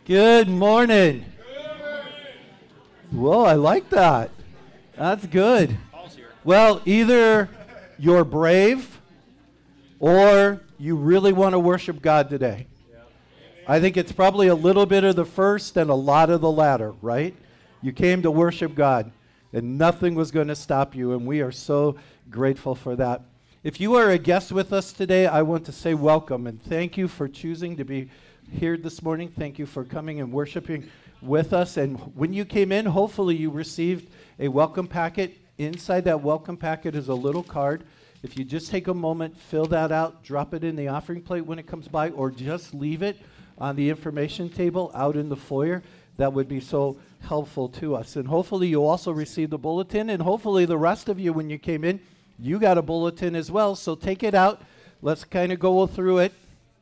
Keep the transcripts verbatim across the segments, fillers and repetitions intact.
Good morning. Whoa, I like that. That's good. Well, either you're brave or you really want to worship God today. I think it's probably a little bit of the first and a lot of the latter, right? You came to worship God, and nothing was going to stop you, and we are so grateful for that. If you are a guest with us today, I want to say welcome, and thank you for choosing to be here this morning. Thank you for coming and worshiping with us. And when you came in, hopefully you received a welcome packet. Inside that welcome packet is a little card. If you just take a moment, fill that out, drop it in the offering plate when it comes by, or just leave it on the information table out in the foyer, that would be so helpful to us. And hopefully you also received a bulletin, and hopefully the rest of you, when you came in, you got a bulletin as well. So take it out. Let's kind of go through it.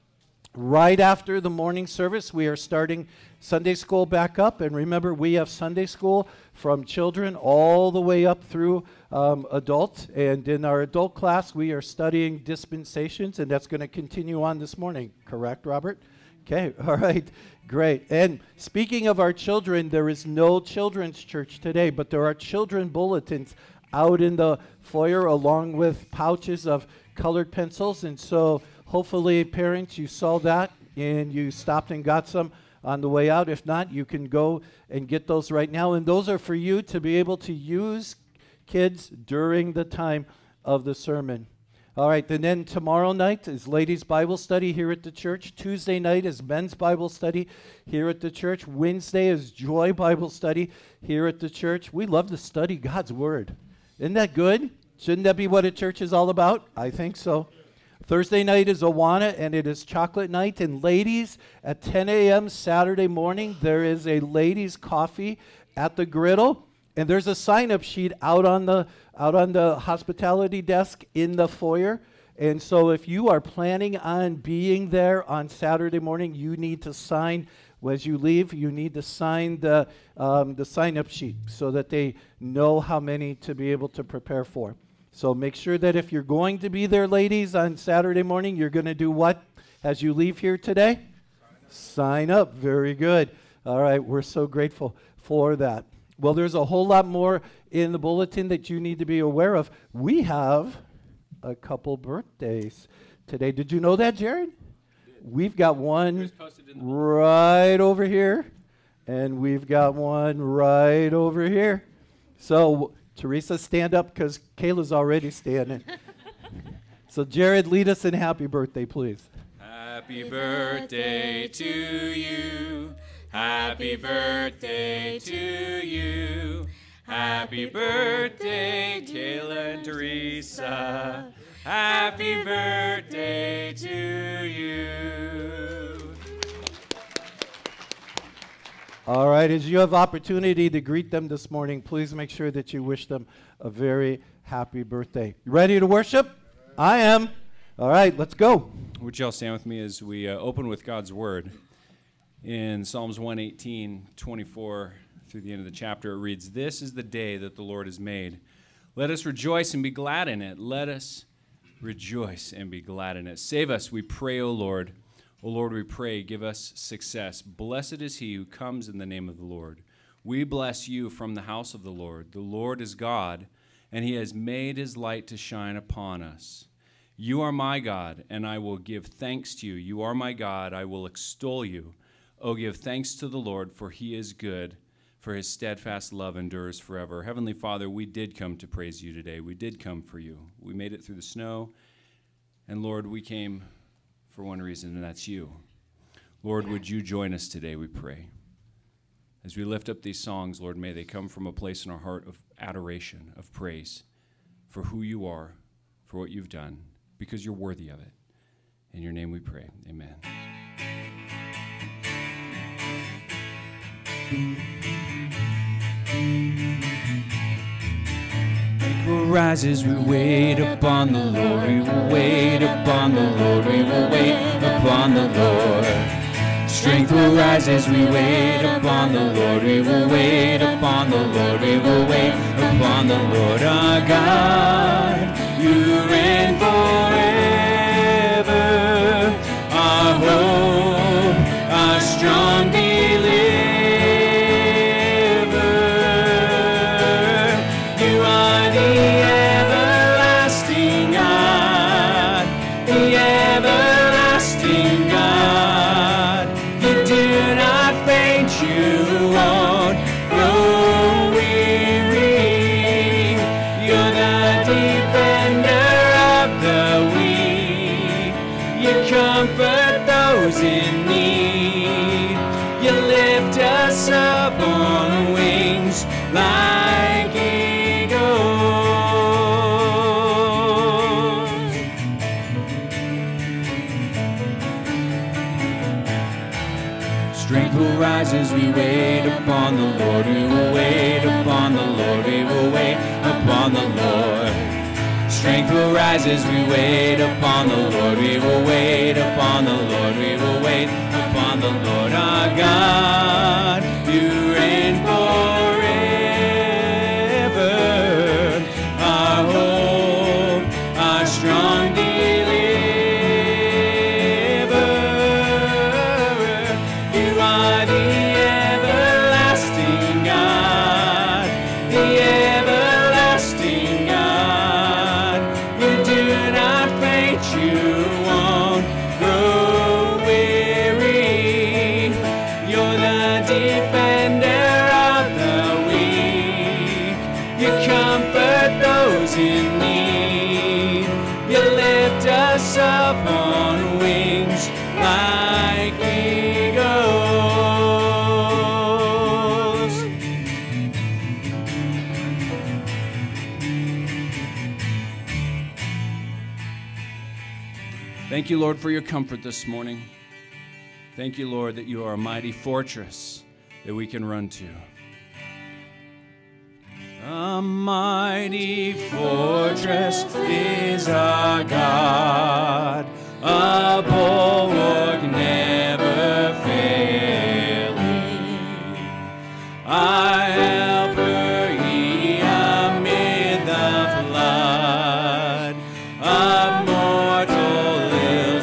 Right after the morning service, we are starting Sunday school back up. And remember, we have Sunday school from children all the way up through um, adult. And in our adult class, we are studying dispensations, and that's going to continue on this morning. Correct, Robert? Okay, all right, great. And speaking of our children, there is no children's church today, but there are children bulletins out in the foyer along with pouches of colored pencils. And so hopefully, parents, you saw that and you stopped and got some on the way out. If not, you can go and get those right now. And those are for you to be able to use, kids, during the time of the sermon. All right, and then tomorrow night is ladies' Bible study here at the church. Tuesday night is men's Bible study here at the church. Wednesday is Joy Bible study here at the church. We love to study God's Word. Isn't that good? Shouldn't that be what a church is all about? I think so. Thursday night is Awana, and it is chocolate night. And ladies, at ten a.m. Saturday morning, there is a ladies' coffee at the griddle. And there's a sign-up sheet out on the out on the hospitality desk in the foyer. And so if you are planning on being there on Saturday morning, you need to sign. As you leave, you need to sign the um, the sign-up sheet so that they know how many to be able to prepare for. So make sure that if you're going to be there, ladies, on Saturday morning, you're going to do what as you leave here today? Sign up. Sign up. Very good. All right. We're so grateful for that. Well, there's a whole lot more in the bulletin that you need to be aware of. We have a couple birthdays today. Did you know that, Jared? We've got one right over here, and we've got one right over here. So, Teresa, stand up because Kayla's already standing. So, Jared, lead us in happy birthday, please. Happy birthday to you. Happy birthday to you. Happy birthday, Kayla and Teresa. Happy birthday to you. All right, as you have opportunity to greet them this morning, please make sure that you wish them a very happy birthday. You ready to worship? I am. All right, let's go. Would you all stand with me as we uh, open with God's Word? In Psalms one eighteen, twenty-four through the end of the chapter, it reads, "This is the day that the Lord has made. Let us rejoice and be glad in it. Let us rejoice and be glad in it. Save us, we pray, O Lord. O Lord, we pray, give us success. Blessed is he who comes in the name of the Lord. We bless you from the house of the Lord. The Lord is God, and he has made his light to shine upon us. You are my God, and I will give thanks to you. You are my God, I will extol you. Oh, give thanks to the Lord, for he is good, for his steadfast love endures forever." Heavenly Father, we did come to praise you today. We did come for you. We made it through the snow, and Lord, we came for one reason, and that's you. Lord, would you join us today, we pray. As we lift up these songs, Lord, may they come from a place in our heart of adoration, of praise for who you are, for what you've done, because you're worthy of it. In your name we pray, amen. Will rise as we wait upon the Lord. We will wait upon the Lord. We will wait upon the Lord. Strength will rise as we wait upon the Lord. We will wait upon the Lord. We will wait upon the Lord our God. You reign forever. Our hope, our strong delight. you won't grow weary. You're the defender of the weak. You comfort those in need. You lift us up on wings like eagles. Strength will rise as we wait upon the Lord. We will wait upon the Lord. We will wait upon the Lord. Strength will rise as we wait upon the Lord. We will wait upon the Lord. We will wait upon the Lord our God. You reign forever. Our hope, our strong deliverer. You are the everlasting God. The everlasting God. You do not faint, you won't grow weary. You're the defender of the weak. You comfort those in need. You lift us up on wings like eagles. Thank you, Lord, for your comfort this morning. Thank you, Lord, that you are a mighty fortress that we can run to. A mighty fortress is our God, a bulwark never failing. Our helper, he amid the flood of mortal ills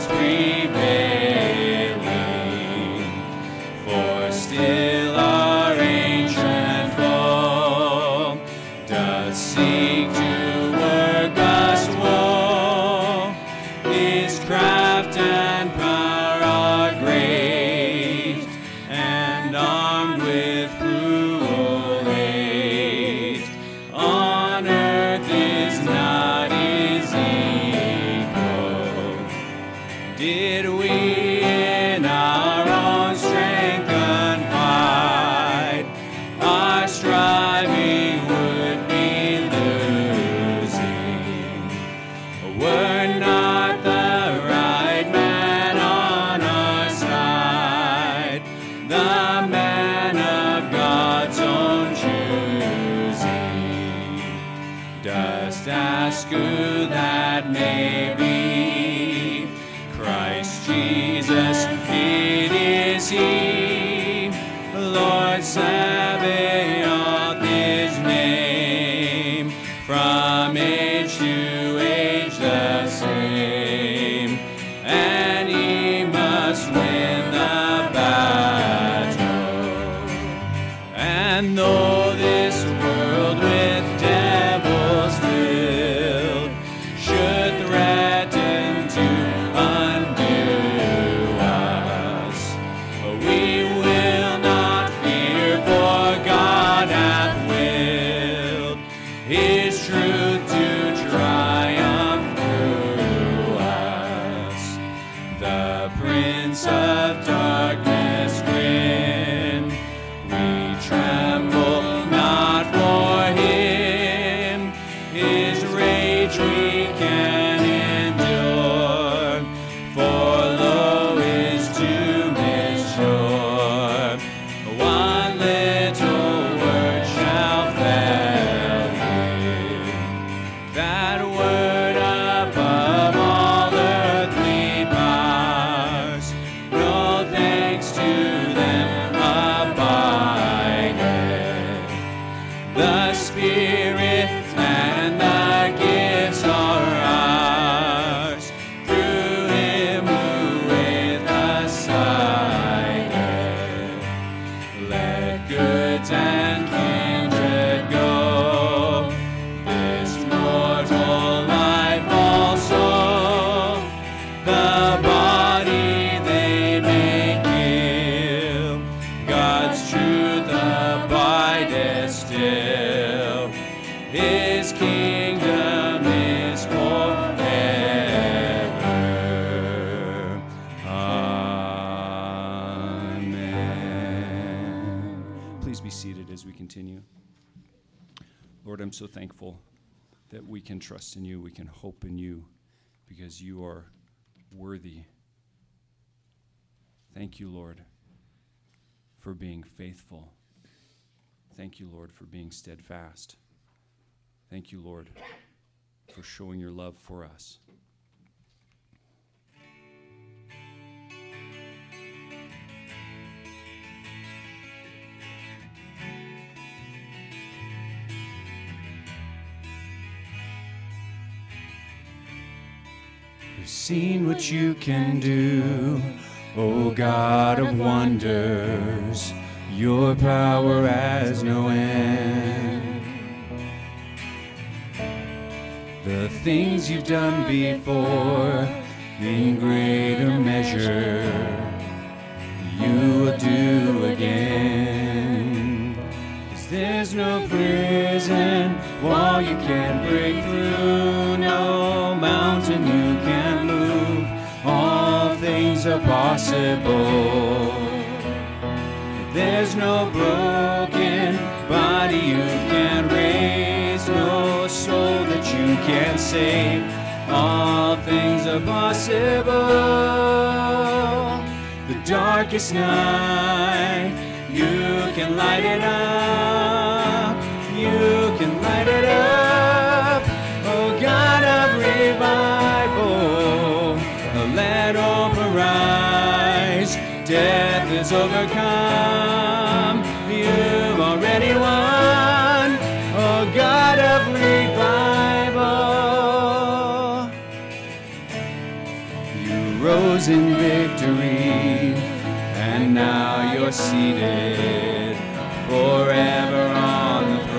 prevailing. For still our ancient foe does seek to work us woe. His craft and power are great, and armed with cruel hate. On earth is not his equal. Did we in our own strength confide, our striving would be losing. Were not the right man on our side, the man of God's own choosing. Dost ask who that may be? Christ Jesus, it is he. Lord Sabaoth his name, from age to age the same, and he must win the battle. And though this world with devils filled should threaten to undo us, we will not fear, for Please be seated as we continue. Lord, I'm so thankful that we can trust in you, we can hope in you, because you are worthy. Thank you, Lord, for being faithful. Thank you, Lord, for being steadfast. Thank you, Lord, for showing your love for us. You've seen what you can do, O God of wonders. Your power has no end. The things you've done before, in greater measure, you will do again. 'Cause there's no prison wall you can't break through, no mountain you can't move. All things are possible. There's no broken body you can't raise, no soul that you can't save. All things are possible. The darkest night, you can light it up. You can light it up. Oh God of revival, let hope arise. Death is overcome. You've already won. Oh God of revival. You rose in victory, and now you're seated forever on the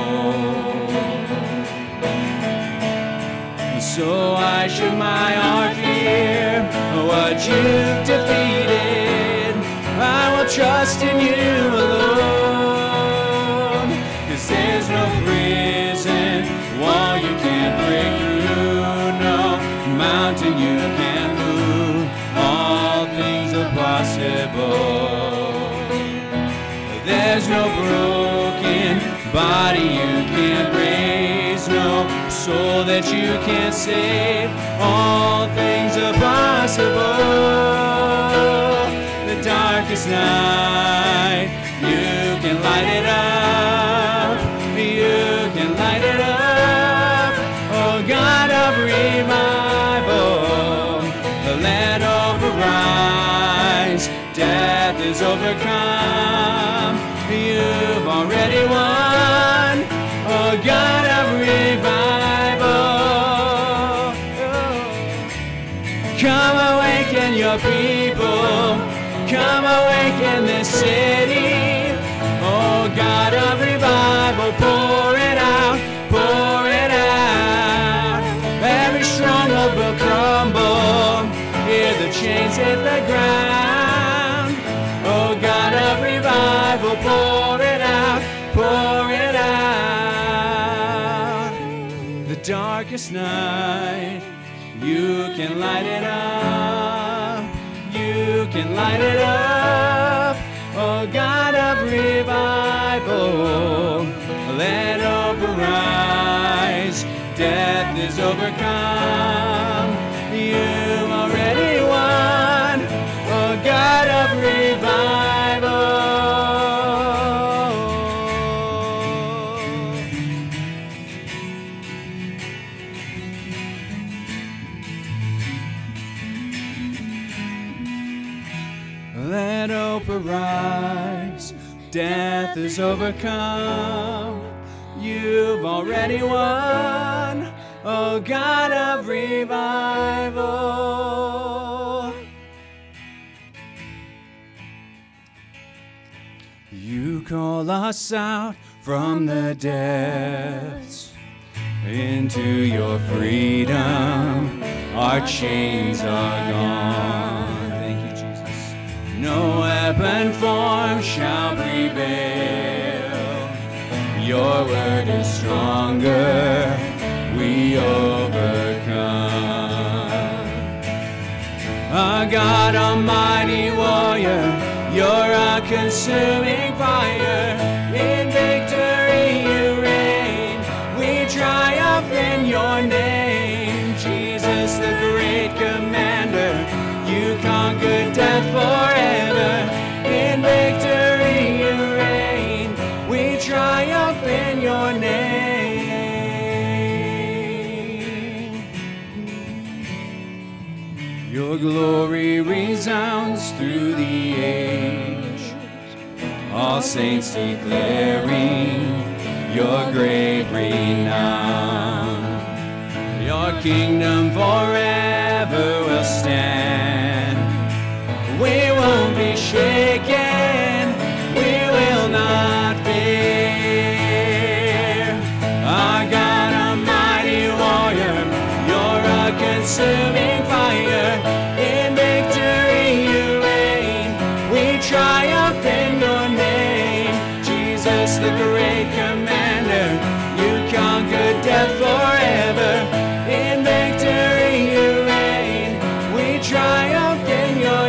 throne. So why should my heart fear what you've defeated? I will trust in you alone. 'Cause there's no prison wall you can't break through, no mountain you can't move. All things are possible. There's no broken body you can't raise, no soul that you can't save. All things are possible. The darkest night, you can light it up. You can light it up. Oh God of revival, let hope arise. Death is overcome. You've already won. Oh God of revival, come awaken your people. Come awaken this city. Oh God of revival, pour it out, pour it out. Every stronghold will crumble. Hear the chains hit the ground. Oh God of revival, pour it out, pour it out. The darkest night, you can light it up. You can light it up. Oh God of revival, let hope arise. Death is overcome. You've already won. Oh God of revival. Let hope arise. Death is overcome. You've already won. Oh God of revival. You call us out from the depths into your freedom. Our chains are gone. No weapon formed shall prevail. Your word is stronger. We overcome. A God, a mighty warrior, you're a consuming fire. all saints declaring your great renown. Your kingdom forever will stand. We won't be shaken, we will not fear. Our God, a mighty warrior, you're a consuming fire. In victory you reign, we triumph in your name. Jesus, the great commander, you conquered death forever. In victory you reign, we triumph in your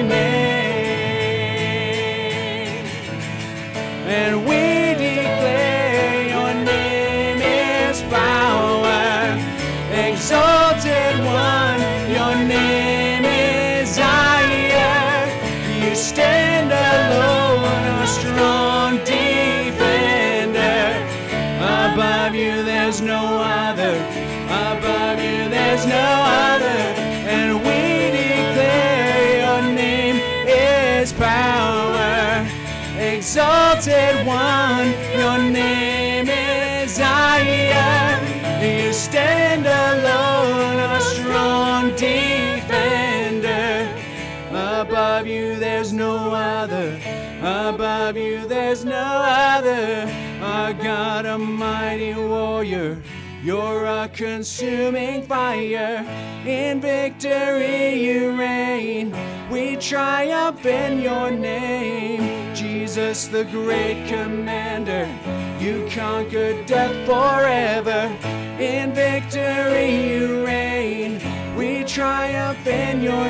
name. And we declare your name is power. Exalted one, your name is higher. You stand alone, a strong defender. Above you there's no other. Above you there's no other. And we declare your name is power. Exalted one, your name is higher. You stand alone, a strong defender. Above you there's no other. Above you there's no other. Our God, a mighty warrior, you're a consuming fire. In victory you reign, we triumph in your name. Jesus, the great commander, you conquered death forever. In victory you reign, we triumph in your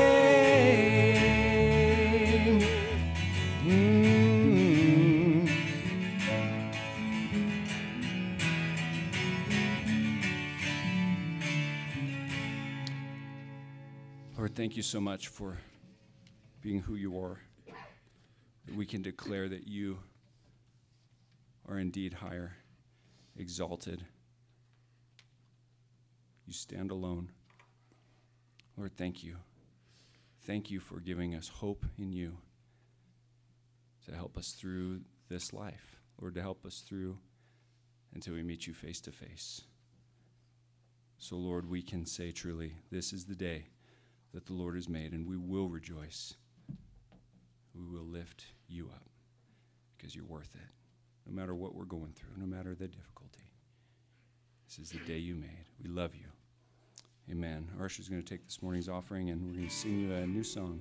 name. Mm. Lord, thank you so much for being who you are, that we can declare that you are indeed higher, exalted. You stand alone. Lord, thank you. Thank you for giving us hope in you to help us through this life, Lord, to help us through until we meet you face to face. So, Lord, we can say truly, this is the day that the Lord has made, and we will rejoice. We will lift you up because you're worth it, no matter what we're going through, no matter the difficulty. This is the day you made. We love you. Amen. Arsha's going to take this morning's offering, and we're going to sing you a new song.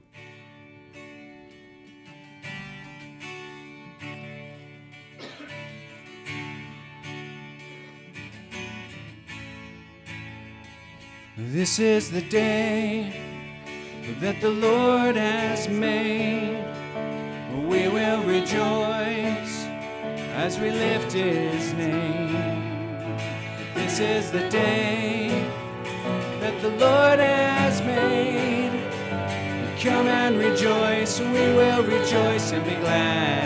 This is the day that the Lord has made. We will rejoice as we lift his name. This is the day that the Lord has made. Come and rejoice, we will rejoice and be glad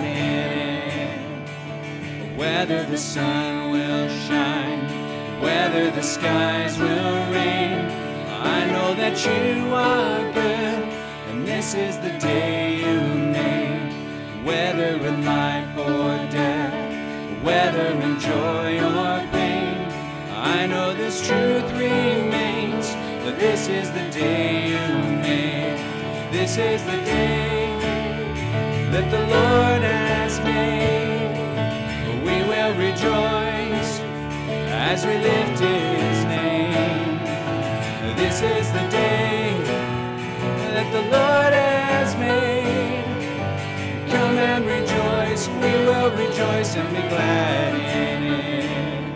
in it. Whether the sun will shine, whether the skies will rain, I know that you are good, and this is the day you made. Whether in life or death, whether in joy or pain, I know this truth remains, that this is the day you made. This is the day that the Lord has made. We will rejoice as we lift his name. This is the day that the Lord has made. Come and rejoice, we will rejoice and be glad in it.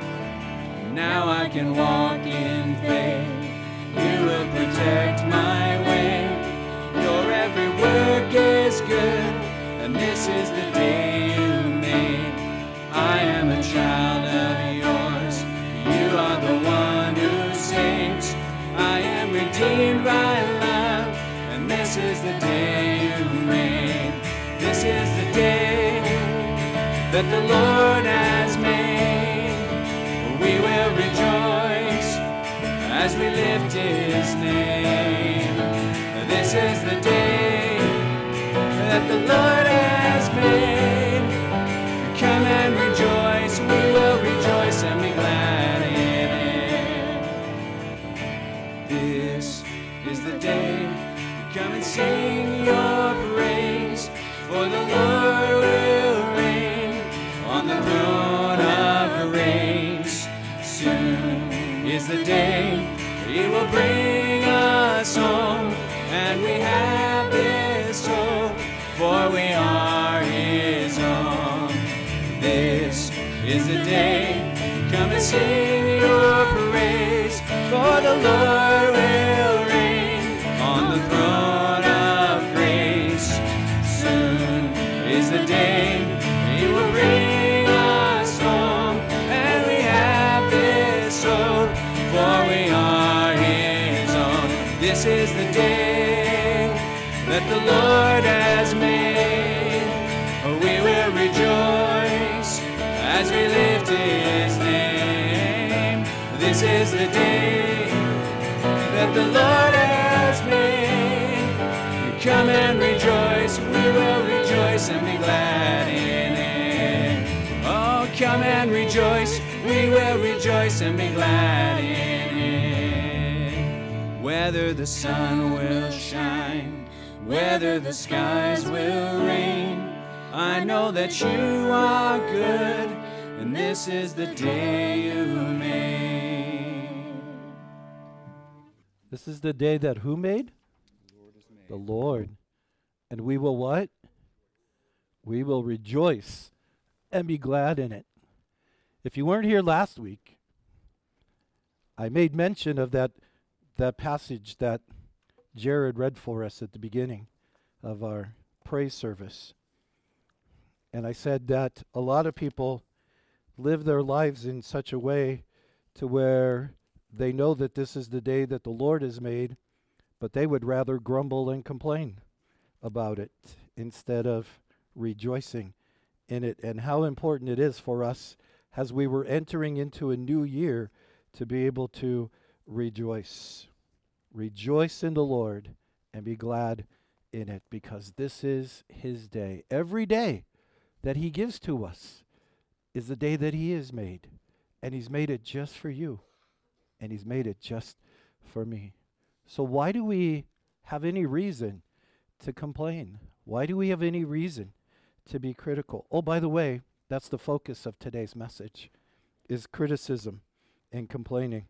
Now I can walk in faith, you will protect my way. Your every work is good, and this is the day you made. I am a child of yours, you are the one who saves. I am redeemed by love, and this is the day you made. This is the day that the Lord has made. We will rejoice as we lift his name. This is the day that the Lord has made. is the day. Come and sing your praise, for the Lord will reign on the throne of grace. Soon is the day He will bring us home, and we have this hope, for we are His own. This is the day that the Lord has made. We will rejoice as we lift His name. This is the day that the Lord has made. Come and rejoice, we will rejoice and be glad in it. Oh, come and rejoice, we will rejoice and be glad in it. Whether the sun will shine, whether the skies will rain, I know that you are good, and this is the day you made. This is the day that who made? The Lord is made. The Lord. And we will what? We will rejoice and be glad in it. If you weren't here last week, I made mention of that, that passage that Jared read for us at the beginning of our praise service. And I said that a lot of people live their lives in such a way to where they know that this is the day that the Lord has made, but they would rather grumble and complain about it instead of rejoicing in it. And how important it is for us as we were entering into a new year to be able to rejoice. Rejoice in the Lord and be glad in it, because this is His day. Every day that He gives to us is the day that He has made. And He's made it just for you. And He's made it just for me. So why do we have any reason to complain? Why do we have any reason to be critical? Oh, by the way, that's the focus of today's message, is criticism and complaining.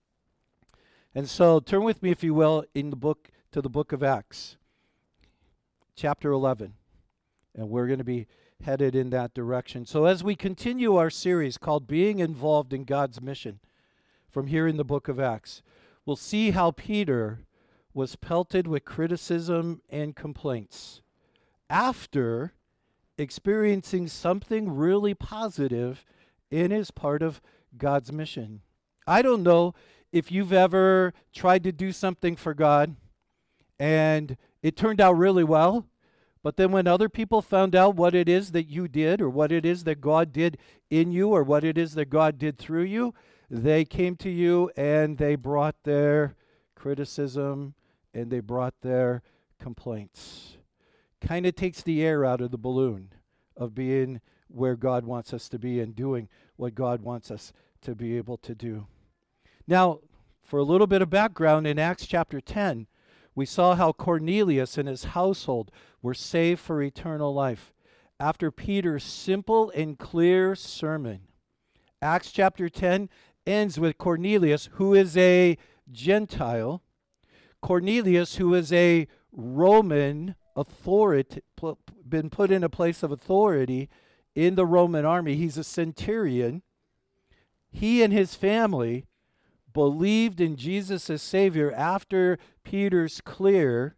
And so turn with me, if you will, in the book to the book of Acts, chapter eleven. And we're going to be headed in that direction. So as we continue our series called Being Involved in God's Mission, from here in the book of Acts, we'll see how Peter was pelted with criticism and complaints after experiencing something really positive in his part of God's mission. I don't know if you've ever tried to do something for God and it turned out really well, but then when other people found out what it is that you did, or what it is that God did in you, or what it is that God did through you, they came to you and they brought their criticism and they brought their complaints. Kind of takes the air out of the balloon of being where God wants us to be and doing what God wants us to be able to do. Now, for a little bit of background, in Acts chapter ten, we saw how Cornelius and his household were saved for eternal life after Peter's simple and clear sermon. Acts chapter ten ends with Cornelius, who is a Gentile. Cornelius, who is a Roman authority, been put in a place of authority in the Roman army. He's a centurion. He and his family believed in Jesus as Savior after Peter's clear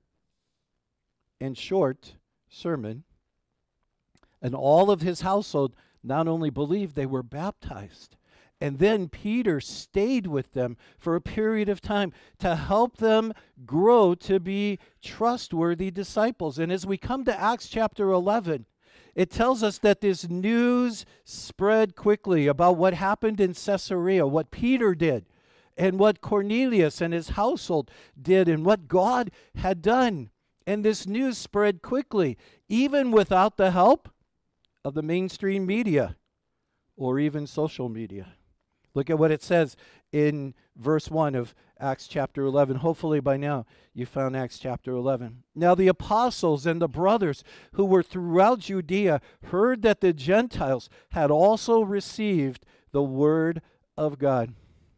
and short sermon. And all of his household not only believed, they were baptized. And then Peter stayed with them for a period of time to help them grow to be trustworthy disciples. And as we come to Acts chapter eleven, it tells us that this news spread quickly about what happened in Caesarea, what Peter did, and what Cornelius and his household did, and what God had done. And this news spread quickly, even without the help of the mainstream media or even social media. Look at what it says in verse one of Acts chapter eleven. Hopefully by now you found Acts chapter eleven. Now the apostles and the brothers who were throughout Judea heard that the Gentiles had also received the word of God.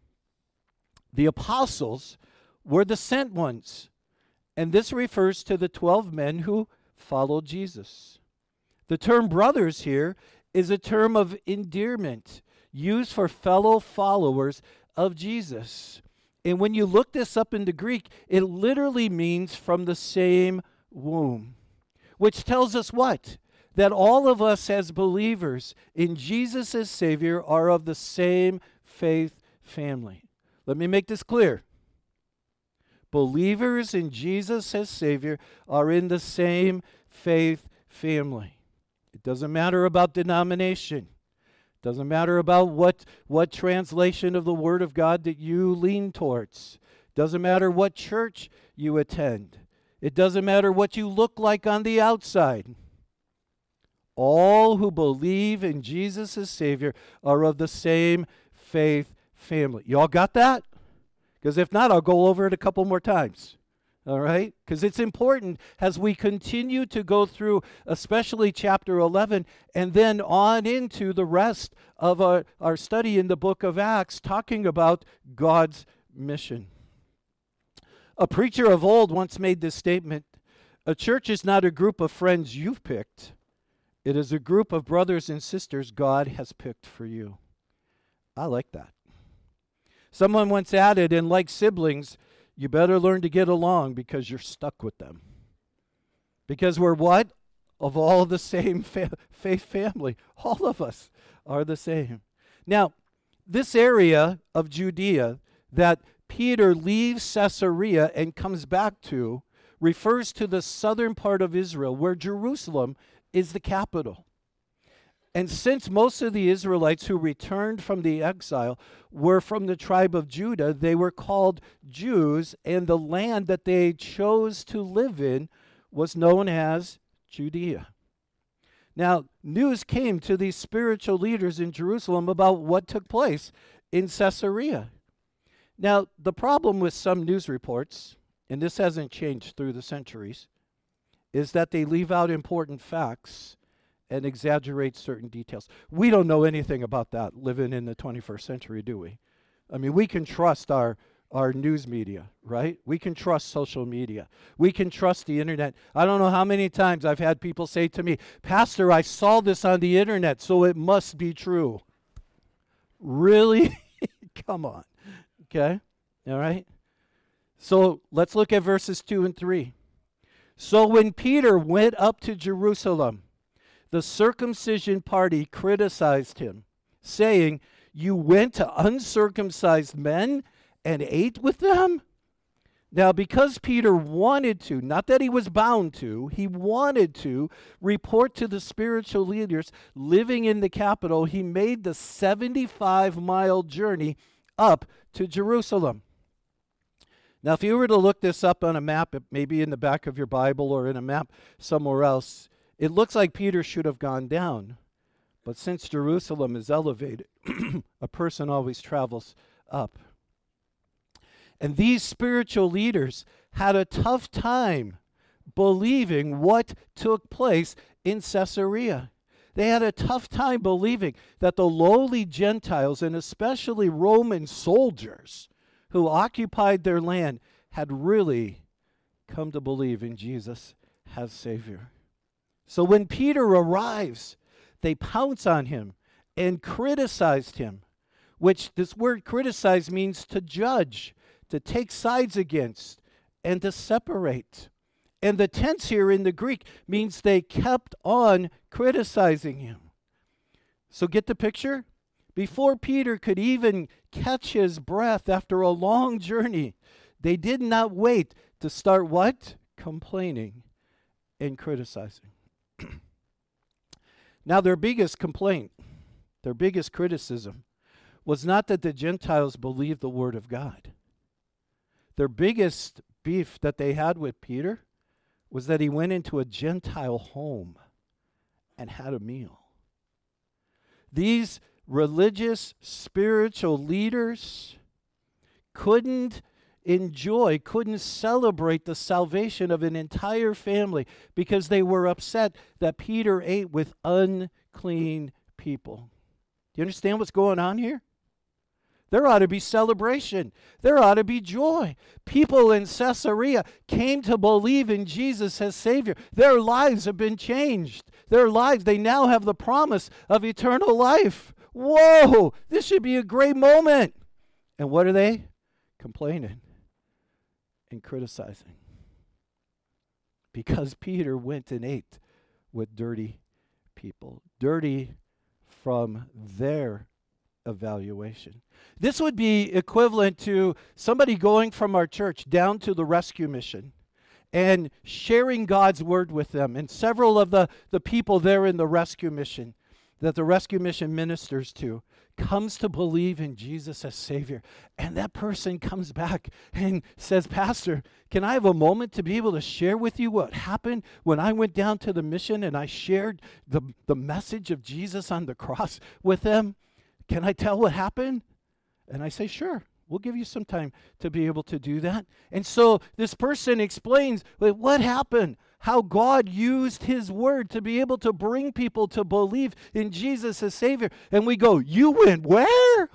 The apostles were the sent ones, and this refers to the twelve men who followed Jesus. The term brothers here is a term of endearment used for fellow followers of Jesus. And when you look this up in the Greek, it literally means from the same womb, which tells us what? That all of us as believers in Jesus as Savior are of the same faith family. Let me make this clear. Believers in Jesus as Savior are in the same faith family. It doesn't matter about denomination. Doesn't matter about what, what translation of the Word of God that you lean towards. Doesn't matter what church you attend. It doesn't matter what you look like on the outside. All who believe in Jesus as Savior are of the same faith family. Y'all got that? Because if not, I'll go over it a couple more times. All right? Because it's important as we continue to go through, especially chapter eleven, and then on into the rest of our, our study in the book of Acts, talking about God's mission. A preacher of old once made this statement: a church is not a group of friends you've picked. It is a group of brothers and sisters God has picked for you. I like that. Someone once added, and like siblings, you better learn to get along because you're stuck with them. Because we're what? Of all the same fa- faith family. All of us are the same. Now, this area of Judea that Peter leaves Caesarea and comes back to refers to the southern part of Israel, where Jerusalem is the capital. And since most of the Israelites who returned from the exile were from the tribe of Judah, they were called Jews, and the land that they chose to live in was known as Judea. Now, news came to these spiritual leaders in Jerusalem about what took place in Caesarea. Now, the problem with some news reports, and this hasn't changed through the centuries, is that they leave out important facts and exaggerate certain details. We don't know anything about that living in the twenty-first century, do we? I mean, we can trust our, our news media, right? We can trust social media. We can trust the internet. I don't know how many times I've had people say to me, Pastor, I saw this on the internet, so it must be true. Really? Come on. Okay? All right? So let's look at verses two and three. So when Peter went up to Jerusalem, the circumcision party criticized him, saying, "You went to uncircumcised men and ate with them?" Now, because Peter wanted to, not that he was bound to, he wanted to report to the spiritual leaders living in the capital, he made the seventy-five mile journey up to Jerusalem. Now, if you were to look this up on a map, maybe in the back of your Bible or in a map somewhere else, it looks like Peter should have gone down. But since Jerusalem is elevated, a person always travels up. And these spiritual leaders had a tough time believing what took place in Caesarea. They had a tough time believing that the lowly Gentiles, and especially Roman soldiers who occupied their land, had really come to believe in Jesus as Savior. So when Peter arrives, they pounce on him and criticized him, which this word criticize means to judge, to take sides against, and to separate. And the tense here in the Greek means they kept on criticizing him. So get the picture? Before Peter could even catch his breath after a long journey, they did not wait to start what? Complaining and criticizing. Now, their biggest complaint, their biggest criticism, was not that the Gentiles believed the word of God. Their biggest beef that they had with Peter was that he went into a Gentile home and had a meal. These religious, spiritual leaders couldn't enjoy, couldn't celebrate the salvation of an entire family because they were upset that Peter ate with unclean people. Do you understand what's going on here? There ought to be celebration. There ought to be joy. People in Caesarea came to believe in Jesus as Savior. Their lives have been changed. their lives. They now have the promise of eternal life. Whoa, this should be a great moment. And what are they? Complaining and criticizing. Because Peter went and ate with dirty people. Dirty from their evaluation. This would be equivalent to somebody going from our church down to the rescue mission and sharing God's word with them. And several of the, the people there in the rescue mission that the rescue mission ministers to comes to believe in Jesus as Savior. And that person comes back and says, Pastor, can I have a moment to be able to share with you what happened when I went down to the mission and I shared the, the message of Jesus on the cross with them? Can I tell what happened? And I say, sure, we'll give you some time to be able to do that. And so this person explains what happened, how God used his word to be able to bring people to believe in Jesus as Savior. And we go, you went where?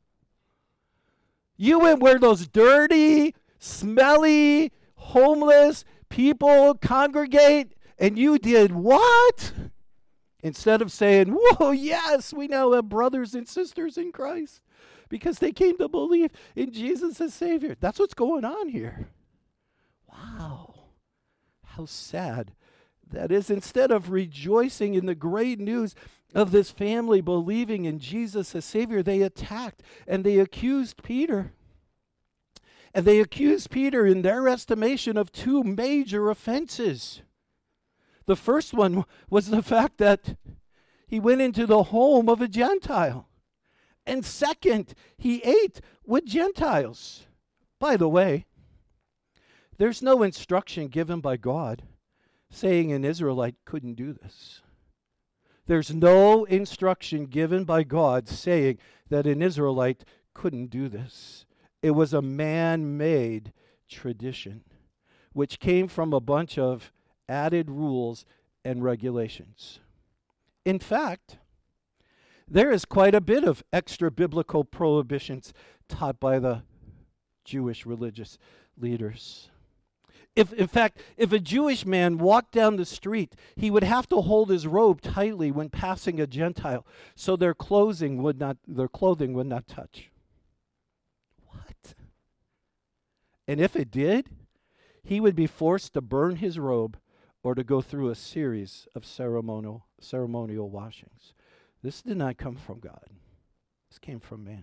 You went where those dirty, smelly, homeless people congregate, and you did what? Instead of saying, whoa, yes, we now have brothers and sisters in Christ because they came to believe in Jesus as Savior. That's what's going on here. Wow. How sad that is. Instead of rejoicing in the great news of this family believing in Jesus as Savior, they attacked and they accused Peter. And they accused Peter in their estimation of two major offenses. The first one was the fact that he went into the home of a Gentile. And second, he ate with Gentiles. By the way, there's no instruction given by God saying an Israelite couldn't do this. There's no instruction given by God saying that an Israelite couldn't do this. It was a man-made tradition, which came from a bunch of added rules and regulations. In fact, there is quite a bit of extra biblical prohibitions taught by the Jewish religious leaders. If, in fact, if a Jewish man walked down the street, he would have to hold his robe tightly when passing a Gentile, so their clothing would not, their clothing would not touch. What? And if it did, he would be forced to burn his robe or to go through a series of ceremonial ceremonial washings. This did not come from God. This came from man.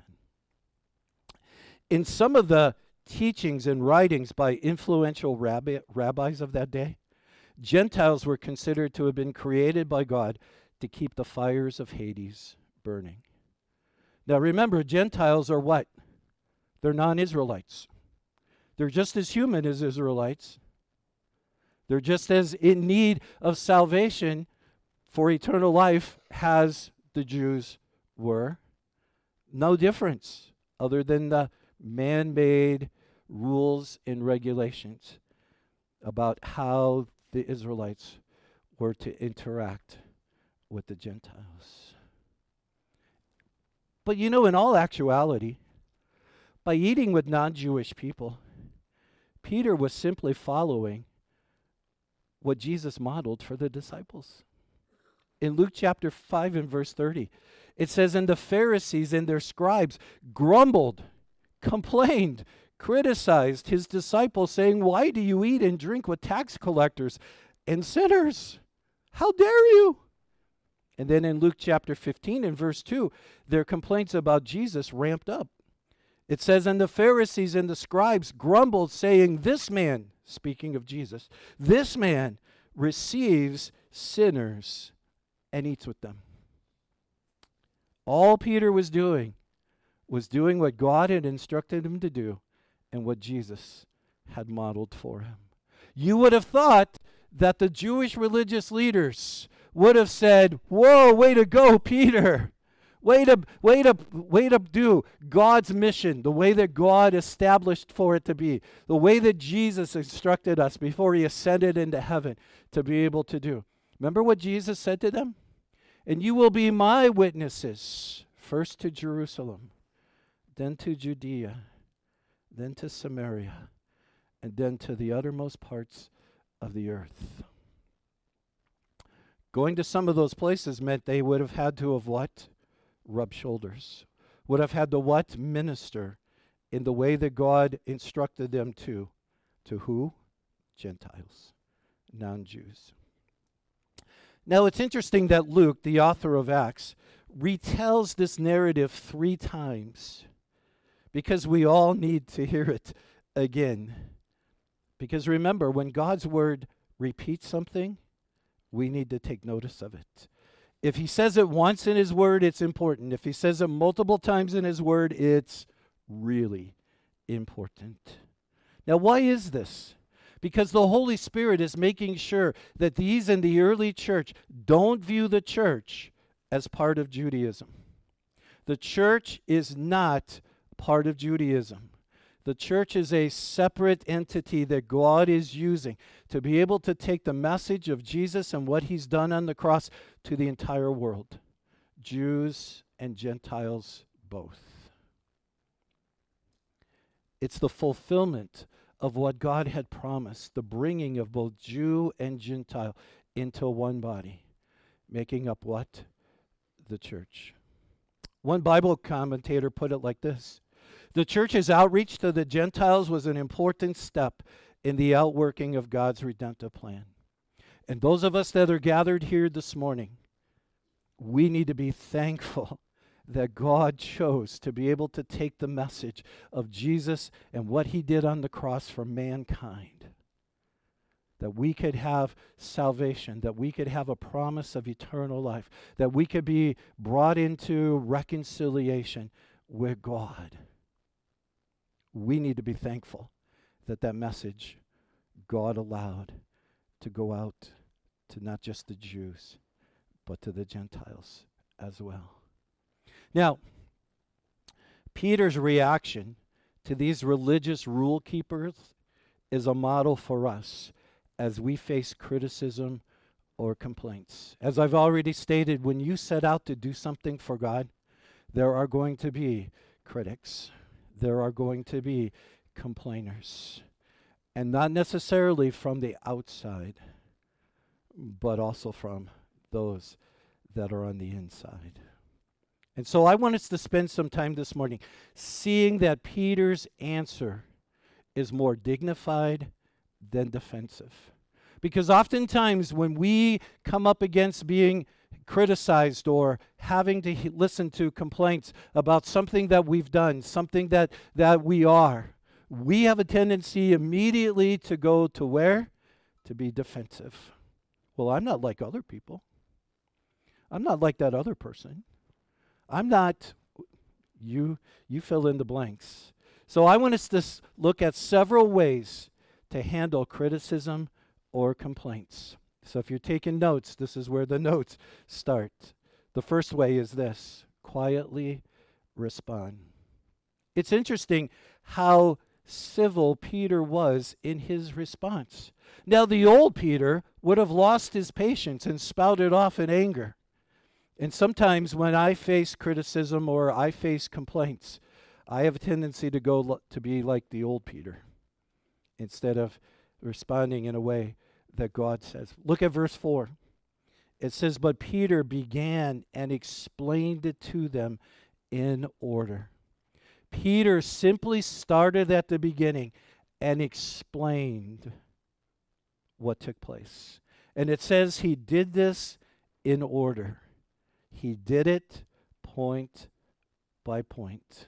In some of the teachings and writings by influential rabbi, rabbis of that day, Gentiles were considered to have been created by God to keep the fires of Hades burning. Now remember, Gentiles are what? They're non-Israelites. They're just as human as Israelites. They're just as in need of salvation for eternal life as the Jews were. No difference other than the man-made rules and regulations about how the Israelites were to interact with the Gentiles. But you know, in all actuality, by eating with non-Jewish people, Peter was simply following what Jesus modeled for the disciples. In Luke chapter five and verse thirty, it says, and the Pharisees and their scribes grumbled, complained, criticized his disciples, saying, why do you eat and drink with tax collectors and sinners? How dare you? And then in Luke chapter fifteen and verse two, their complaints about Jesus ramped up. It says, and the Pharisees and the scribes grumbled, saying, this man, speaking of Jesus, this man receives sinners and eats with them. All Peter was doing was doing what God had instructed him to do and what Jesus had modeled for him. You would have thought that the Jewish religious leaders would have said, whoa, way to go, Peter. Way to, way to, way to do God's mission, the way that God established for it to be, the way that Jesus instructed us before he ascended into heaven to be able to do. Remember what Jesus said to them? And you will be my witnesses, first to Jerusalem, then to Judea, then to Samaria, and then to the uttermost parts of the earth. Going to some of those places meant they would have had to have what? Rub shoulders. Would have had to what? Minister in the way that God instructed them to. To who? Gentiles, non-Jews. Now it's interesting that Luke, the author of Acts, retells this narrative three times because we all need to hear it again. Because remember, when God's word repeats something, we need to take notice of it. If he says it once in his word, it's important. If he says it multiple times in his word, it's really important. Now, why is this? Because the Holy Spirit is making sure that these in the early church don't view the church as part of Judaism. The church is not part of Judaism. The church is a separate entity that God is using to be able to take the message of Jesus and what he's done on the cross to the entire world, Jews and Gentiles both. It's the fulfillment of what God had promised, the bringing of both Jew and Gentile into one body, making up what? The church. One Bible commentator put it like this: the church's outreach to the Gentiles was an important step in the outworking of God's redemptive plan. And those of us that are gathered here this morning, we need to be thankful that God chose to be able to take the message of Jesus and what he did on the cross for mankind, that we could have salvation, that we could have a promise of eternal life, that we could be brought into reconciliation with God. We need to be thankful that that message God allowed to go out to not just the Jews, but to the Gentiles as well. Now, Peter's reaction to these religious rule keepers is a model for us as we face criticism or complaints. As I've already stated, when you set out to do something for God, there are going to be critics. There are going to be complainers. And not necessarily from the outside, but also from those that are on the inside. And so I want us to spend some time this morning seeing that Peter's answer is more dignified than defensive. Because oftentimes when we come up against being criticized or having to he- listen to complaints about something that we've done, something that, that we are, we have a tendency immediately to go to where? To be defensive. Well, I'm not like other people. I'm not like that other person. I'm not, you, you fill in the blanks. So I want us to s- look at several ways to handle criticism or complaints. So if you're taking notes, this is where the notes start. The first way is this: quietly respond. It's interesting how civil Peter was in his response. Now, the old Peter would have lost his patience and spouted off in anger. And sometimes when I face criticism or I face complaints, I have a tendency to go lo- to be like the old Peter instead of responding in a way that God says. Look at verse four. It says, "But Peter began and explained it to them in order." Peter simply started at the beginning and explained what took place. And it says he did this in order. He did it point by point.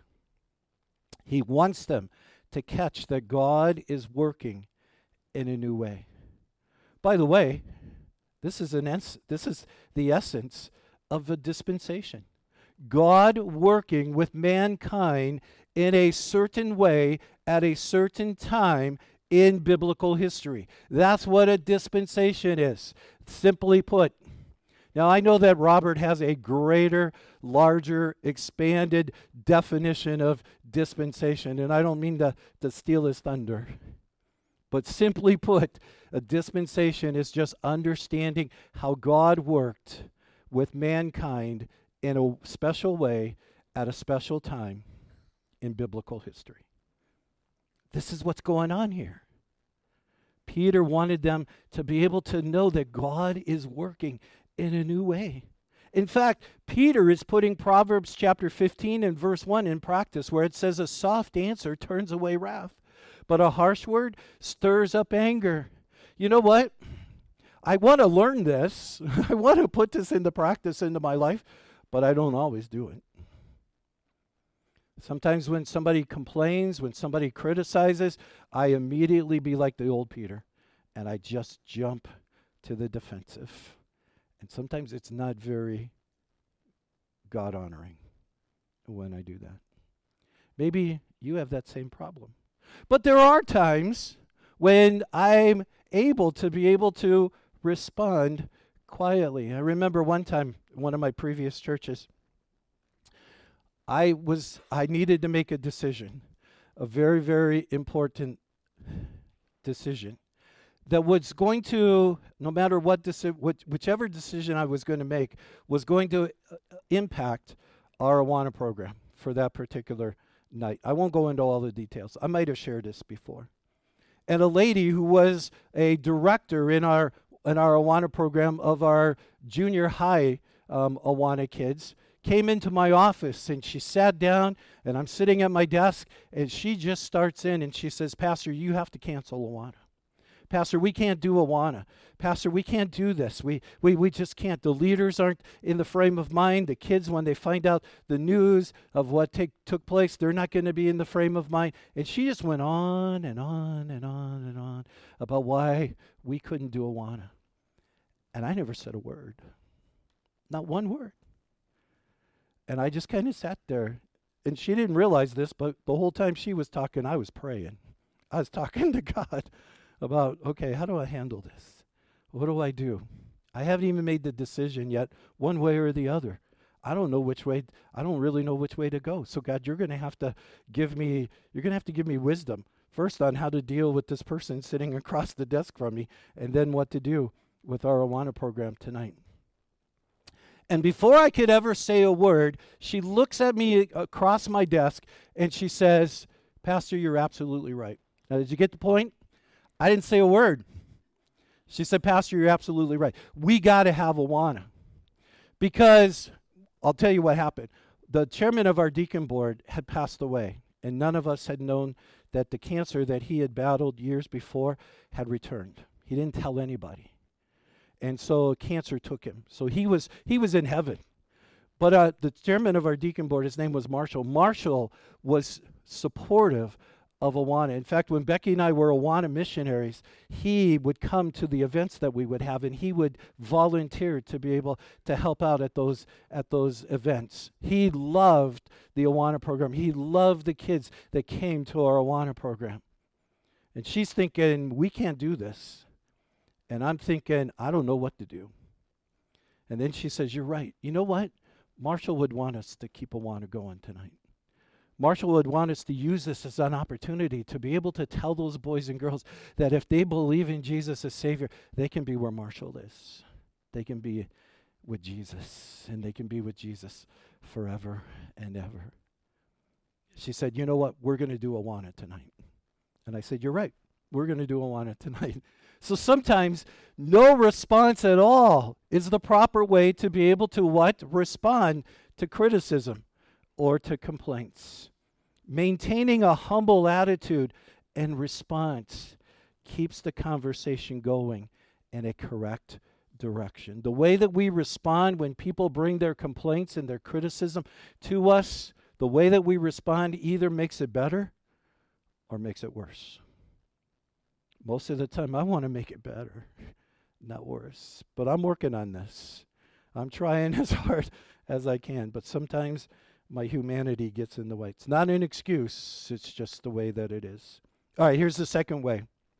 He wants them to catch that God is working in a new way. By the way, this is an es- this is the essence of a dispensation. God working with mankind in a certain way at a certain time in biblical history. That's what a dispensation is, simply put. Now, I know that Robert has a greater, larger, expanded definition of dispensation, and I don't mean to, to steal his thunder. But simply put, a dispensation is just understanding how God worked with mankind in a special way at a special time in biblical history. This is what's going on here. Peter wanted them to be able to know that God is working in a new way. In fact, Peter is putting Proverbs chapter fifteen and verse one in practice, where it says, a soft answer turns away wrath, but a harsh word stirs up anger. You know what? I want to learn this. I want to put this into practice into my life, but I don't always do it. Sometimes when somebody complains, when somebody criticizes, I immediately be like the old Peter, and I just jump to the defensive. And sometimes it's not very God-honoring when I do that. Maybe you have that same problem. But there are times when I'm able to be able to respond quietly. I remember one time, one of my previous churches, I was I needed to make a decision, a very, very important decision that was going to, no matter what deci- which, whichever decision I was going to make, was going to uh, impact our Awana program for that particular night. I won't go into all the details. I might have shared this before. And a lady who was a director in our in our Awana program of our junior high um, Awana kids came into my office, and she sat down, and I'm sitting at my desk, and she just starts in and she says, Pastor, you have to cancel Awana. Pastor, we can't do Awana. Pastor, we can't do this. We, we we just can't. The leaders aren't in the frame of mind. The kids, when they find out the news of what take, took place, they're not going to be in the frame of mind. And she just went on and on and on and on about why we couldn't do Awana. And I never said a word. Not one word. And I just kind of sat there. And she didn't realize this, but the whole time she was talking, I was praying. I was talking to God about, okay, how do I handle this? What do I do? I haven't even made the decision yet, one way or the other. I don't know which way, I don't really know which way to go. So God, you're going to have to give me, you're going to have to give me wisdom, first on how to deal with this person sitting across the desk from me, and then what to do with our Awana program tonight. And before I could ever say a word, she looks at me across my desk, and she says, Pastor, you're absolutely right. Now, did you get the point? I didn't say a word. She said, Pastor, you're absolutely right. We got to have Awana. Because I'll tell you what happened. The chairman of our deacon board had passed away, and none of us had known that the cancer that he had battled years before had returned. He didn't tell anybody. And so cancer took him. So he was he was in heaven. But uh, the chairman of our deacon board, his name was Marshall. Marshall was supportive of Awana. In fact, when Becky and I were Awana missionaries, he would come to the events that we would have, and he would volunteer to be able to help out at those at those events. He loved the Awana program. He loved the kids that came to our Awana program. And she's thinking, we can't do this. And I'm thinking, I don't know what to do. And then she says, you're right. You know what? Marshall would want us to keep Awana going tonight. Marshall would want us to use this as an opportunity to be able to tell those boys and girls that if they believe in Jesus as Savior, they can be where Marshall is. They can be with Jesus, and they can be with Jesus forever and ever. She said, you know what? We're going to do Awana tonight. And I said, you're right. We're going to do Awana tonight. So sometimes no response at all is the proper way to be able to what? Respond to criticism or to complaints. Maintaining a humble attitude and response keeps the conversation going in a correct direction. The way that we respond when people bring their complaints and their criticism to us, the way that we respond either makes it better or makes it worse. Most of the time, I want to make it better, not worse. But I'm working on this. I'm trying as hard as I can, but sometimes my humanity gets in the way. It's not an excuse. It's just the way that it is. All right, here's the second way.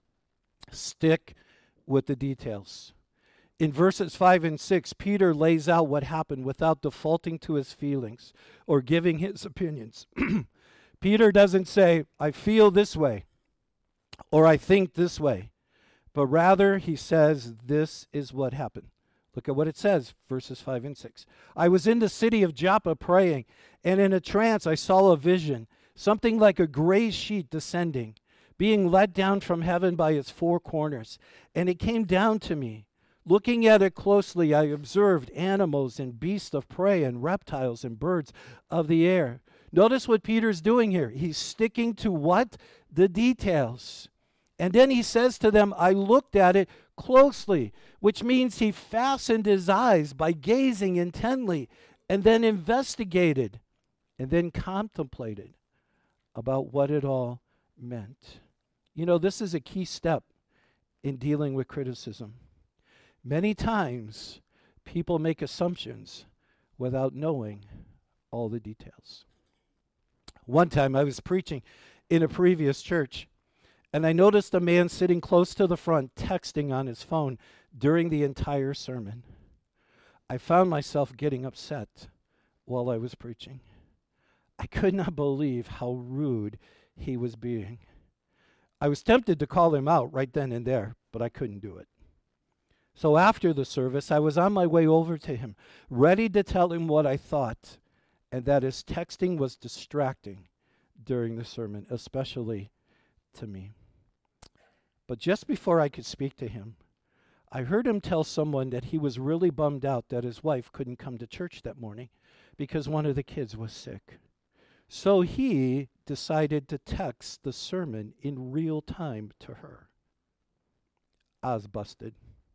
Stick with the details. In verses five and six, Peter lays out what happened without defaulting to his feelings or giving his opinions. Peter doesn't say, I feel this way, or I think this way, but rather he says, this is what happened. Look at what it says, verses five and six. I was in the city of Joppa praying, and in a trance I saw a vision, something like a gray sheet descending, being let down from heaven by its four corners. And it came down to me. Looking at it closely, I observed animals and beasts of prey and reptiles and birds of the air. Notice what Peter's doing here. He's sticking to what? The details. And then he says to them, I looked at it closely, which means he fastened his eyes by gazing intently and then investigated and then contemplated about what it all meant. You know, this is a key step in dealing with criticism. Many times, people make assumptions without knowing all the details. One time I was preaching in a previous church, and I noticed a man sitting close to the front texting on his phone during the entire sermon. I found myself getting upset while I was preaching. I could not believe how rude he was being. I was tempted to call him out right then and there, but I couldn't do it. So after the service, I was on my way over to him, ready to tell him what I thought, and that his texting was distracting during the sermon, especially to me. But just before I could speak to him, I heard him tell someone that he was really bummed out that his wife couldn't come to church that morning because one of the kids was sick. So he decided to text the sermon in real time to her. I was busted.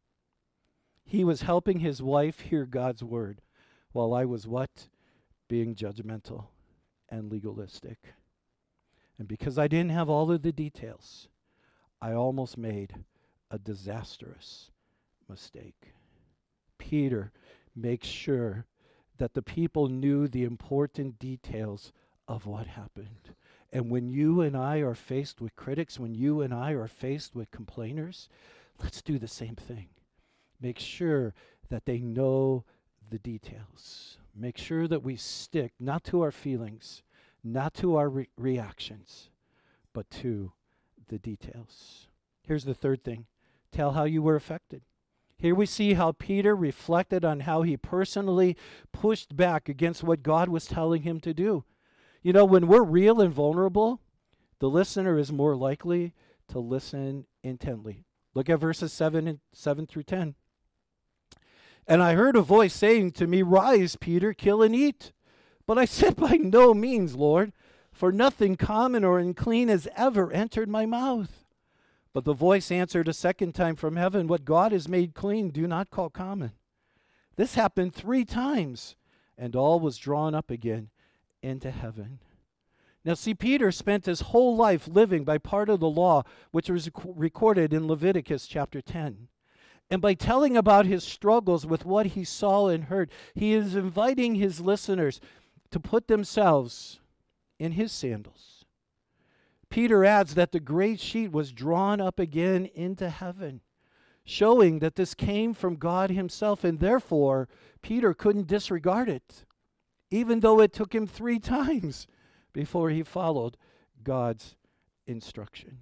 He was helping his wife hear God's word while I was what? Being judgmental and legalistic. And because I didn't have all of the details, I almost made a disastrous mistake. Peter makes sure that the people knew the important details of what happened. And when you and I are faced with critics, when you and I are faced with complainers, let's do the same thing. Make sure that they know the details. Make sure that we stick not to our feelings, not to our re- reactions, but to the details. Here's the third thing. Tell how you were affected. Here we see how Peter reflected on how he personally pushed back against what God was telling him to do. You know, when we're real and vulnerable, the listener is more likely to listen intently. Look at verses seven and seven through ten. And I heard a voice saying to me, Rise, Peter, kill and eat. But I said, By no means, Lord, for nothing common or unclean has ever entered my mouth. But the voice answered a second time from heaven, What God has made clean, do not call common. This happened three times, and all was drawn up again into heaven. Now see, Peter spent his whole life living by part of the law, which was rec- recorded in Leviticus chapter ten. And by telling about his struggles with what he saw and heard, he is inviting his listeners to put themselves in his sandals. Peter adds that the great sheet was drawn up again into heaven, showing that this came from God himself, and therefore Peter couldn't disregard it, even though it took him three times before he followed God's instruction.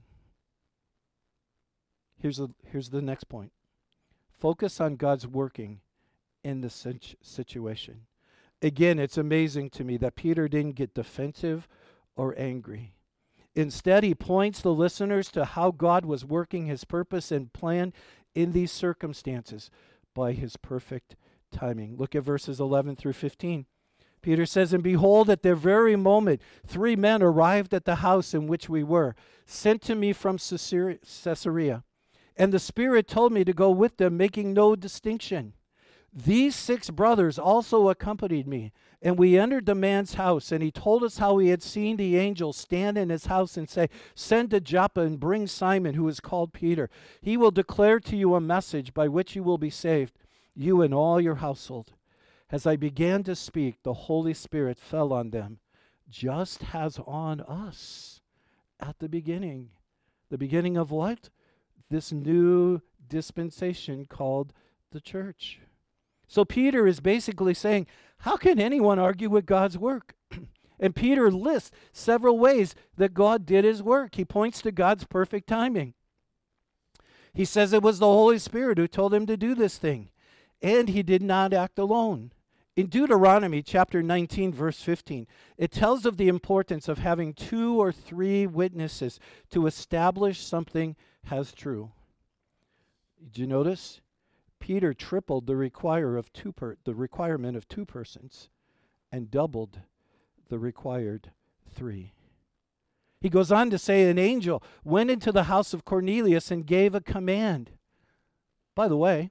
Here's the, here's the next point. Focus on God's working in the situ- situation. Again, it's amazing to me that Peter didn't get defensive or angry. Instead, he points the listeners to how God was working his purpose and plan in these circumstances by his perfect timing. Look at verses eleven through fifteen. Peter says, And behold, at the very moment, three men arrived at the house in which we were, sent to me from Caesarea. And the Spirit told me to go with them, making no distinction. These six brothers also accompanied me, and we entered the man's house, and he told us how he had seen the angel stand in his house and say, Send to Joppa and bring Simon, who is called Peter. He will declare to you a message by which you will be saved, you and all your household. As I began to speak, the Holy Spirit fell on them, just as on us at the beginning. The beginning of what? This new dispensation called the church. So Peter is basically saying, how can anyone argue with God's work? And Peter lists several ways that God did his work. He points to God's perfect timing. He says it was the Holy Spirit who told him to do this thing. And he did not act alone. In Deuteronomy chapter nineteen, verse fifteen, it tells of the importance of having two or three witnesses to establish something as true. Did you notice? Peter tripled the require of two per, the requirement of two persons and doubled the required three. He goes on to say an angel went into the house of Cornelius and gave a command. By the way,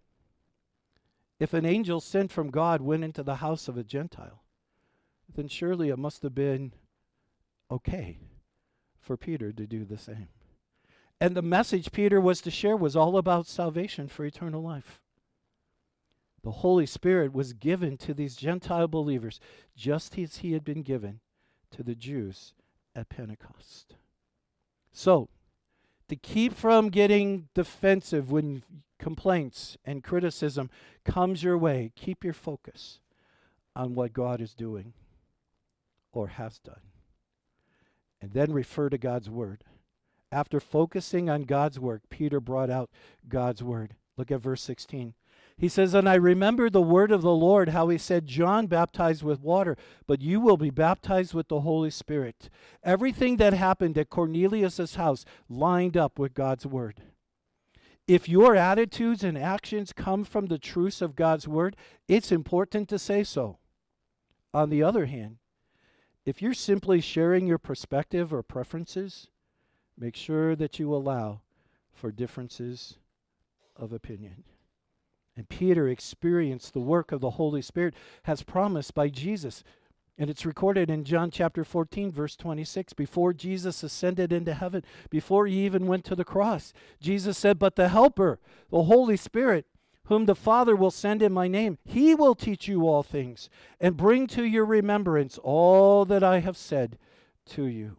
if an angel sent from God went into the house of a Gentile, then surely it must have been okay for Peter to do the same. And the message Peter was to share was all about salvation for eternal life. The Holy Spirit was given to these Gentile believers just as he had been given to the Jews at Pentecost. So, to keep from getting defensive when complaints and criticism comes your way, keep your focus on what God is doing or has done. And then refer to God's word. After focusing on God's work, Peter brought out God's word. Look at verse sixteen. He says, "And I remember the word of the Lord, how he said, John baptized with water, but you will be baptized with the Holy Spirit." Everything that happened at Cornelius' house lined up with God's word. If your attitudes and actions come from the truths of God's word, it's important to say so. On the other hand, if you're simply sharing your perspective or preferences, make sure that you allow for differences of opinion. And Peter experienced the work of the Holy Spirit as promised by Jesus. And it's recorded in John chapter fourteen, verse twenty-six. Before Jesus ascended into heaven, before he even went to the cross, Jesus said, "But the Helper, the Holy Spirit, whom the Father will send in my name, he will teach you all things and bring to your remembrance all that I have said to you."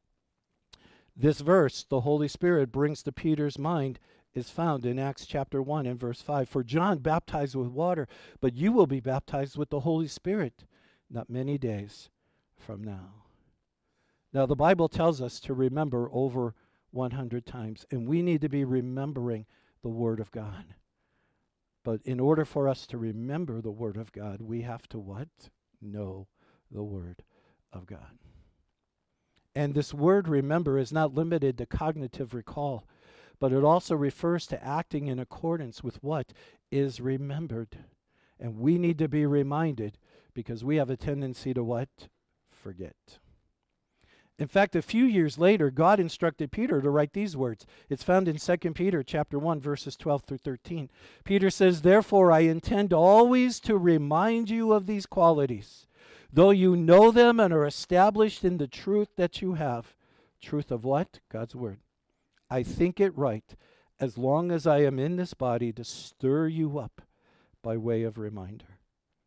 This verse, the Holy Spirit brings to Peter's mind, is found in Acts chapter one and verse five. "For John baptized with water, but you will be baptized with the Holy Spirit not many days from now." Now, the Bible tells us to remember over one hundred times, and we need to be remembering the Word of God. But in order for us to remember the Word of God, we have to what? Know the Word of God. And this word, remember, is not limited to cognitive recall, but it also refers to acting in accordance with what is remembered. And we need to be reminded because we have a tendency to what? Forget. In fact, a few years later, God instructed Peter to write these words. It's found in Second Peter chapter one, verses twelve through thirteen. Peter says, "Therefore I intend always to remind you of these qualities, though you know them and are established in the truth that you have." Truth of what? God's word. "I think it right, as long as I am in this body, to stir you up by way of reminder."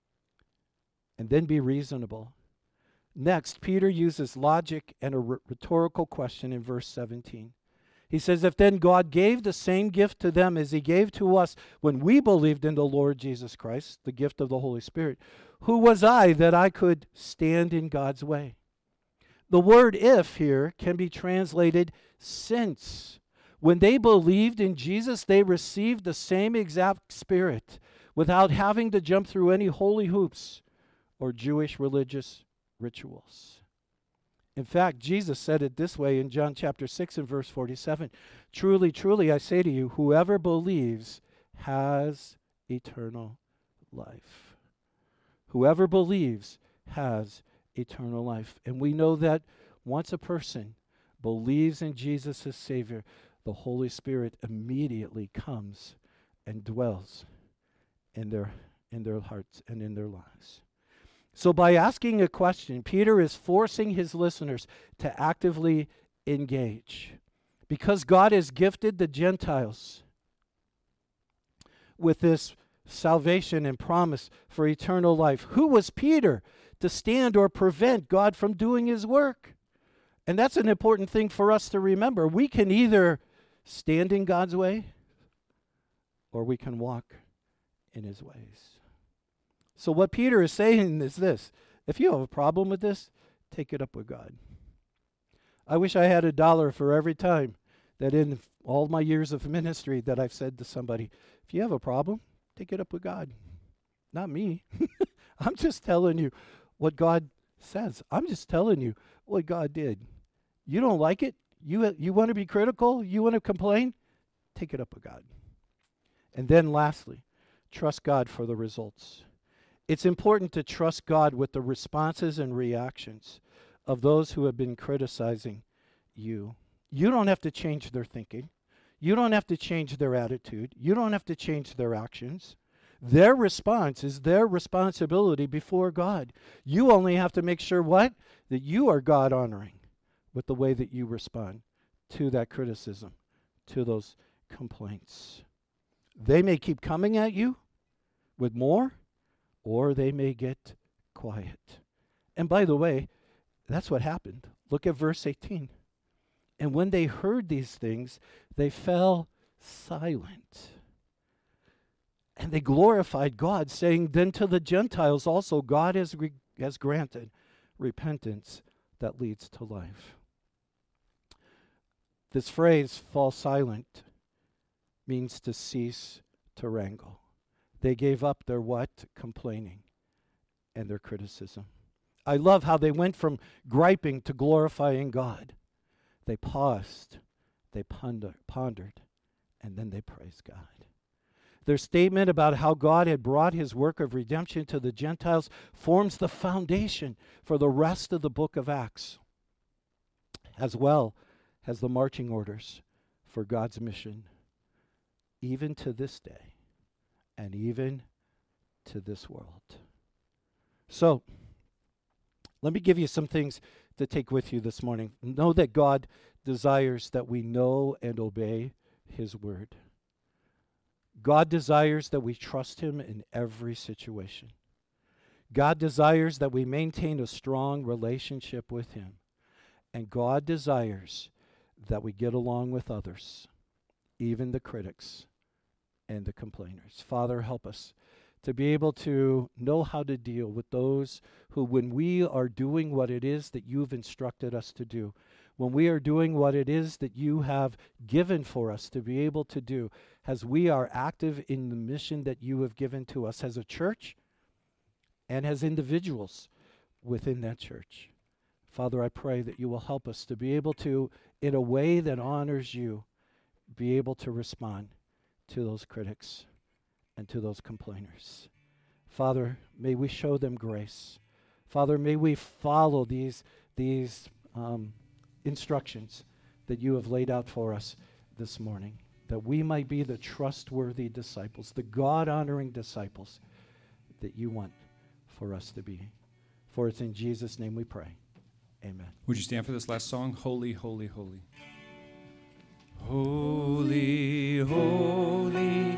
And then be reasonable. Next, Peter uses logic and a rhetorical question in verse seventeen. He says, "If then God gave the same gift to them as he gave to us when we believed in the Lord Jesus Christ, the gift of the Holy Spirit, who was I that I could stand in God's way?" The word "if" here can be translated "since." When they believed in Jesus, they received the same exact Spirit without having to jump through any holy hoops or Jewish religious rituals. In fact, Jesus said it this way in John chapter six and verse forty-seven. "Truly, truly, I say to you, whoever believes has eternal life." Whoever believes has eternal life. And we know that once a person believes in Jesus as Savior, the Holy Spirit immediately comes and dwells in their, in their hearts and in their lives. So by asking a question, Peter is forcing his listeners to actively engage. Because God has gifted the Gentiles with this salvation and promise for eternal life, who was Peter to stand or prevent God from doing his work? And that's an important thing for us to remember. We can either stand in God's way or we can walk in his ways. So what Peter is saying is this: if you have a problem with this, take it up with God. I wish I had a dollar for every time that in all my years of ministry that I've said to somebody, if you have a problem, take it up with God. Not me. I'm just telling you what God says. I'm just telling you what God did. You don't like it? You, you want to be critical? You want to complain? Take it up with God. And then lastly, trust God for the results. It's important to trust God with the responses and reactions of those who have been criticizing you. You don't have to change their thinking. You don't have to change their attitude. You don't have to change their actions. Their response is their responsibility before God. You only have to make sure what? That you are God-honoring with the way that you respond to that criticism, to those complaints. They may keep coming at you with more, or they may get quiet. And by the way, that's what happened. Look at verse eighteen. And when they heard these things, they fell silent. And they glorified God, saying, then to the Gentiles also God has, re- has granted repentance that leads to life. This phrase, fall silent, means to cease to wrangle. They gave up their what? Complaining and their criticism. I love how they went from griping to glorifying God. They paused, they ponder, pondered, and then they praised God. Their statement about how God had brought his work of redemption to the Gentiles forms the foundation for the rest of the book of Acts, as well as the marching orders for God's mission, even to this day, and even to this world. So, let me give you some things to take with you this morning. Know that God desires that we know and obey his word. God desires that we trust him in every situation. God desires that we maintain a strong relationship with him. And God desires that we get along with others, even the critics and the complainers. Father, help us to be able to know how to deal with those who, when we are doing what it is that you've instructed us to do, when we are doing what it is that you have given for us to be able to do, as we are active in the mission that you have given to us as a church and as individuals within that church. Father, I pray that you will help us to be able to, in a way that honors you, be able to respond to those critics and to those complainers. Father, may we show them grace. Father, may we follow these, these um, instructions that you have laid out for us this morning, that we might be the trustworthy disciples, the God-honoring disciples that you want for us to be. For it's in Jesus' name we pray. Amen. Would you stand for this last song? Holy, holy, holy. Holy, holy,